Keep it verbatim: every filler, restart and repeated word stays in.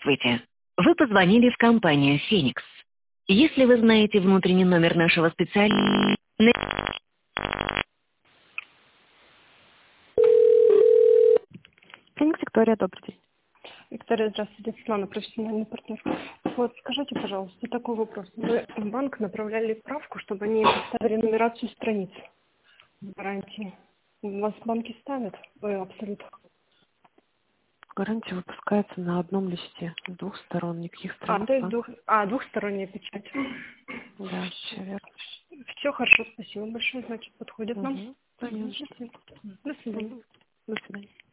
Здравствуйте. Вы позвонили в компанию «Феникс». Если вы знаете внутренний номер нашего специалиста... Феникс, Виктория, добрый день. Виктория, здравствуйте, Светлана, профессиональный партнер. Вот, скажите, пожалуйста, такой вопрос. Вы в банк направляли справку, чтобы они поставили нумерацию страниц гарантии. У вас банки ставят? Ой, абсолют. Гарантия выпускается на одном листе, с двух сторон, никаких А, страниц то есть банк. двух... а, двухсторонняя печать. Да, все верно. Все хорошо, спасибо большое, значит, подходит нам. Угу. Мгм, Понятно. Спасибо. До свидания. Мгм. До свидания.